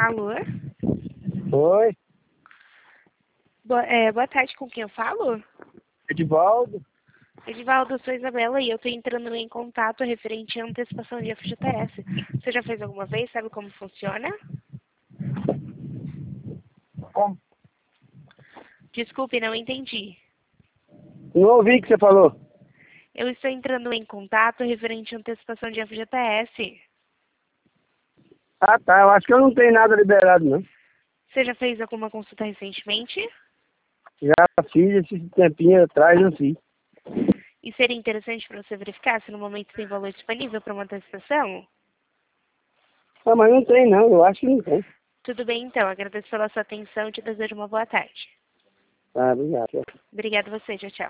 Alô? Oi, Boa tarde, com quem eu falo? Edivaldo. Edivaldo, eu sou Isabela e eu estou entrando em contato referente à antecipação de FGTS. Você já fez alguma vez? Sabe como funciona? Como? Desculpe, não entendi. Não ouvi o que você falou. Eu estou entrando em contato referente à antecipação de FGTS. Ah, tá. Eu acho que eu não tenho nada liberado, não. Você já fez alguma consulta recentemente? Já fiz esse tempinho atrás, eu fiz. E seria interessante para você verificar se no momento tem valor disponível para uma antecipação? Ah, mas não tem, não. Eu acho que não tem. Tudo bem, então. Agradeço pela sua atenção e te desejo uma boa tarde. Tá, obrigado. Obrigada a você. Tchau, tchau.